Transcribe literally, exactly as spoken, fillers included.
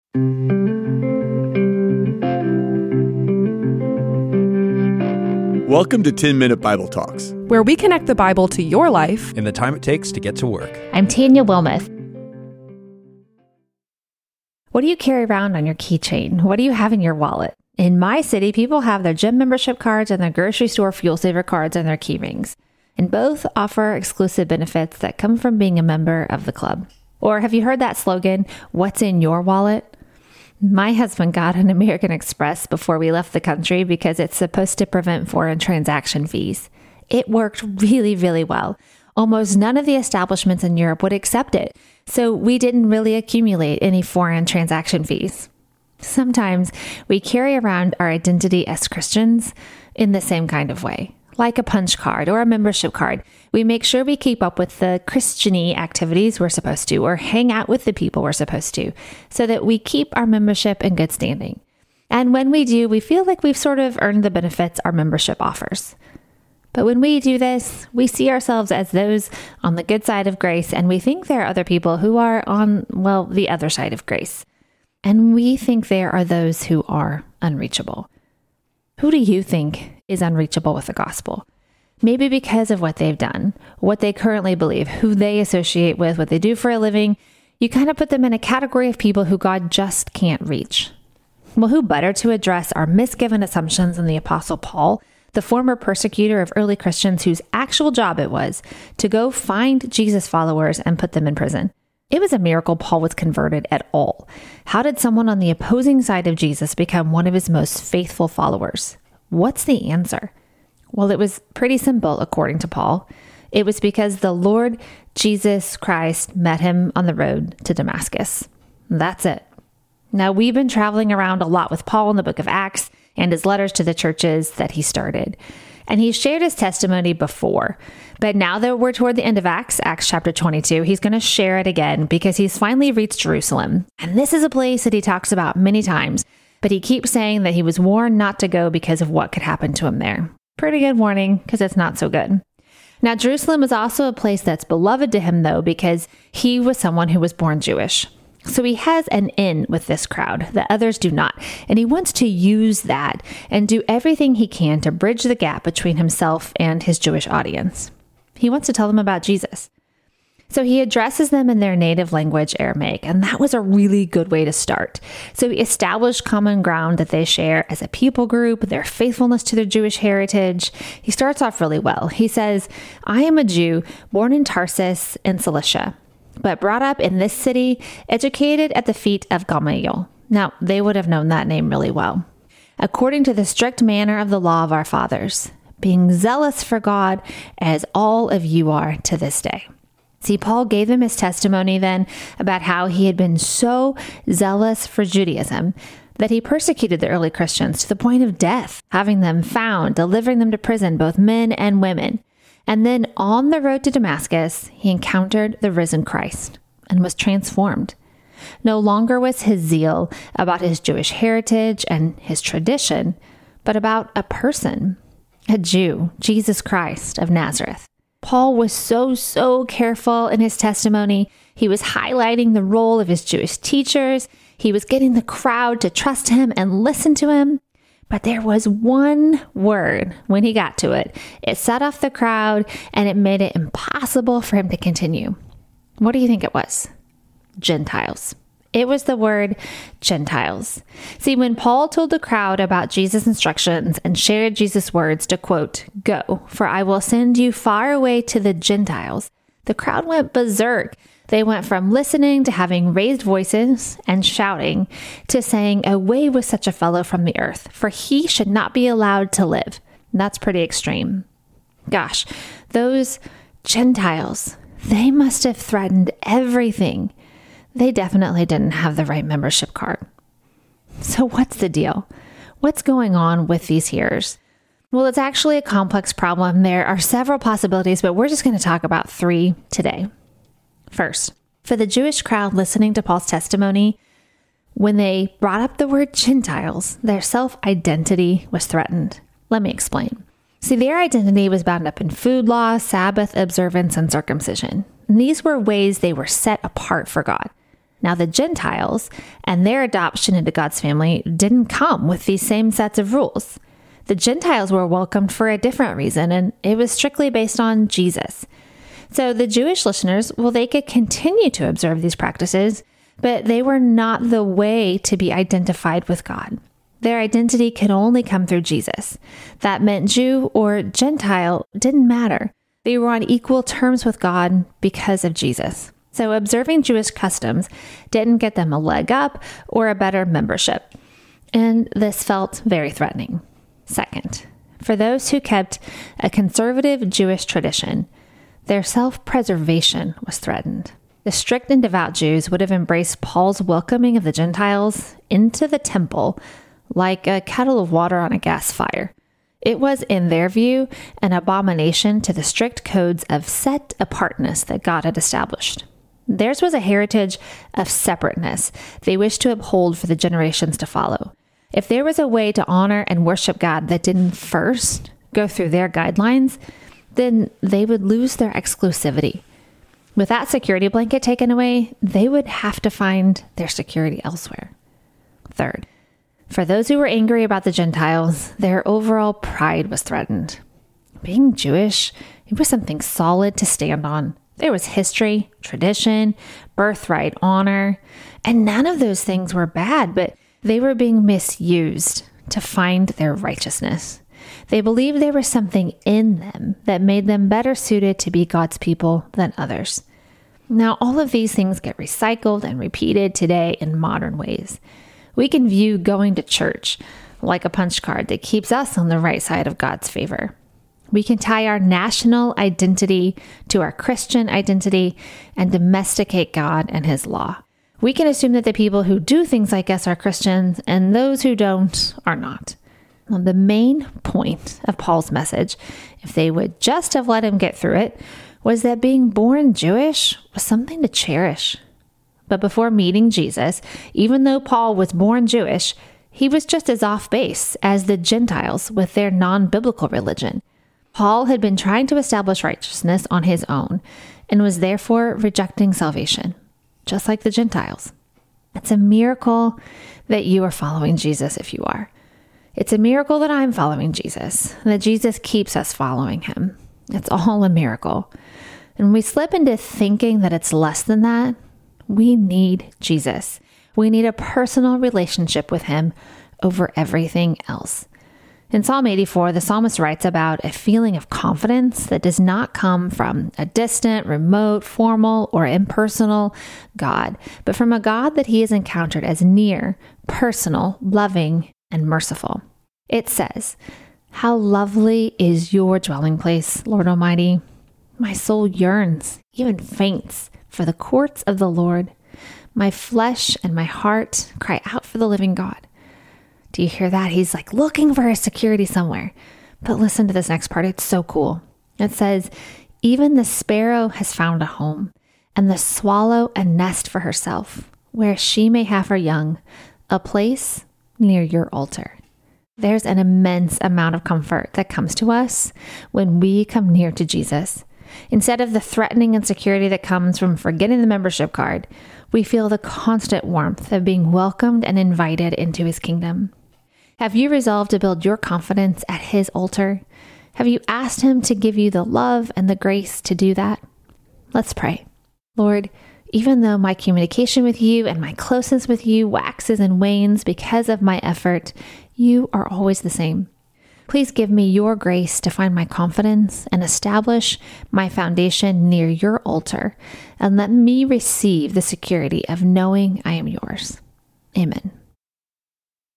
Welcome to ten-Minute Bible Talks, where we connect the Bible to your life in the time it takes to get to work. I'm Tanya Wilmoth. What do you carry around on your keychain? What do you have in your wallet? In my city, people have their gym membership cards and their grocery store fuel saver cards and their key rings. And both offer exclusive benefits that come from being a member of the club. Or have you heard that slogan, what's in your wallet? My husband got an American Express before we left the country because it's supposed to prevent foreign transaction fees. It worked really, really well. Almost none of the establishments in Europe would accept it, so we didn't really accumulate any foreign transaction fees. Sometimes we carry around our identity as Christians in the same kind of way. Like a punch card or a membership card, we make sure we keep up with the Christian-y activities we're supposed to, or hang out with the people we're supposed to, so that we keep our membership in good standing. And when we do, we feel like we've sort of earned the benefits our membership offers. But when we do this, we see ourselves as those on the good side of grace, and we think there are other people who are on, well, the other side of grace. And we think there are those who are unreachable. Who do you think is unreachable with the gospel? Maybe because of what they've done, what they currently believe, who they associate with, what they do for a living. You kind of put them in a category of people who God just can't reach. Well, who better to address our misgiven assumptions than the Apostle Paul, the former persecutor of early Christians whose actual job it was to go find Jesus followers and put them in prison. It was a miracle Paul was converted at all. How did someone on the opposing side of Jesus become one of his most faithful followers? What's the answer? Well, it was pretty simple, according to Paul. It was because the Lord Jesus Christ met him on the road to Damascus. That's it. Now, we've been traveling around a lot with Paul in the book of Acts and his letters to the churches that he started. And he shared his testimony before. But now that we're toward the end of Acts, Acts chapter twenty-two, he's going to share it again because he's finally reached Jerusalem. And this is a place that he talks about many times, but he keeps saying that he was warned not to go because of what could happen to him there. Pretty good warning, because it's not so good. Now, Jerusalem is also a place that's beloved to him, though, because he was someone who was born Jewish. So he has an in with this crowd that others do not, and he wants to use that and do everything he can to bridge the gap between himself and his Jewish audience. He wants to tell them about Jesus. So he addresses them in their native language, Aramaic, and that was a really good way to start. So he established common ground that they share as a people group, their faithfulness to their Jewish heritage. He starts off really well. He says, I am a Jew born in Tarsus in Cilicia, but brought up in this city, educated at the feet of Gamaliel. Now, they would have known that name really well. According to the strict manner of the law of our fathers, being zealous for God as all of you are to this day. See, Paul gave them his testimony then about how he had been so zealous for Judaism that he persecuted the early Christians to the point of death, having them found, delivering them to prison, both men and women. And then on the road to Damascus, he encountered the risen Christ and was transformed. No longer was his zeal about his Jewish heritage and his tradition, but about a person, a Jew, Jesus Christ of Nazareth. Paul was so, so careful in his testimony. He was highlighting the role of his Jewish teachers. He was getting the crowd to trust him and listen to him. But there was one word when he got to it. It set off the crowd and it made it impossible for him to continue. What do you think it was? Gentiles. It was the word Gentiles. See, when Paul told the crowd about Jesus' instructions and shared Jesus' words to quote, go, for I will send you far away to the Gentiles, the crowd went berserk. They went from listening to having raised voices and shouting to saying, away with such a fellow from the earth, for he should not be allowed to live. That's pretty extreme. Gosh, those Gentiles, they must have threatened everything. They definitely didn't have the right membership card. So what's the deal? What's going on with these hearers? Well, it's actually a complex problem. There are several possibilities, but we're just going to talk about three today. First, for the Jewish crowd listening to Paul's testimony, when they brought up the word Gentiles, their self-identity was threatened. Let me explain. See, their identity was bound up in food law, Sabbath observance, and circumcision. And these were ways they were set apart for God. Now, the Gentiles and their adoption into God's family didn't come with these same sets of rules. The Gentiles were welcomed for a different reason, and it was strictly based on Jesus. So the Jewish listeners, well, they could continue to observe these practices, but they were not the way to be identified with God. Their identity could only come through Jesus. That meant Jew or Gentile didn't matter. They were on equal terms with God because of Jesus. So observing Jewish customs didn't get them a leg up or a better membership. And this felt very threatening. Second, for those who kept a conservative Jewish tradition, their self-preservation was threatened. The strict and devout Jews would have embraced Paul's welcoming of the Gentiles into the temple like a kettle of water on a gas fire. It was, in their view, an abomination to the strict codes of set apartness that God had established. Theirs was a heritage of separateness they wished to uphold for the generations to follow. If there was a way to honor and worship God that didn't first go through their guidelines, then they would lose their exclusivity. With that security blanket taken away, they would have to find their security elsewhere. Third, for those who were angry about the Gentiles, their overall pride was threatened. Being Jewish, it was something solid to stand on. There was history, tradition, birthright, honor, and none of those things were bad, but they were being misused to find their righteousness. They believed there was something in them that made them better suited to be God's people than others. Now, all of these things get recycled and repeated today in modern ways. We can view going to church like a punch card that keeps us on the right side of God's favor. We can tie our national identity to our Christian identity and domesticate God and his law. We can assume that the people who do things like us are Christians and those who don't are not. Well, the main point of Paul's message, if they would just have let him get through it, was that being born Jewish was something to cherish. But before meeting Jesus, even though Paul was born Jewish, he was just as off base as the Gentiles with their non-biblical religion. Paul had been trying to establish righteousness on his own and was therefore rejecting salvation, just like the Gentiles. It's a miracle that you are following Jesus if you are. It's a miracle that I'm following Jesus, that Jesus keeps us following him. It's all a miracle. And we slip into thinking that it's less than that. We need Jesus. We need a personal relationship with him over everything else. In Psalm eighty-four, the psalmist writes about a feeling of confidence that does not come from a distant, remote, formal, or impersonal God, but from a God that he has encountered as near, personal, loving, and merciful. It says, "How lovely is your dwelling place, Lord Almighty. My soul yearns, even faints, for the courts of the Lord. My flesh and my heart cry out for the living God." Do you hear that? He's like looking for his security somewhere. But listen to this next part. It's so cool. It says, "Even the sparrow has found a home, and the swallow a nest for herself, where she may have her young, a place near your altar." There's an immense amount of comfort that comes to us when we come near to Jesus. Instead of the threatening insecurity that comes from forgetting the membership card, we feel the constant warmth of being welcomed and invited into his kingdom. Have you resolved to build your confidence at his altar? Have you asked him to give you the love and the grace to do that? Let's pray. Lord, even though my communication with you and my closeness with you waxes and wanes because of my effort, you are always the same. Please give me your grace to find my confidence and establish my foundation near your altar, and let me receive the security of knowing I am yours. Amen.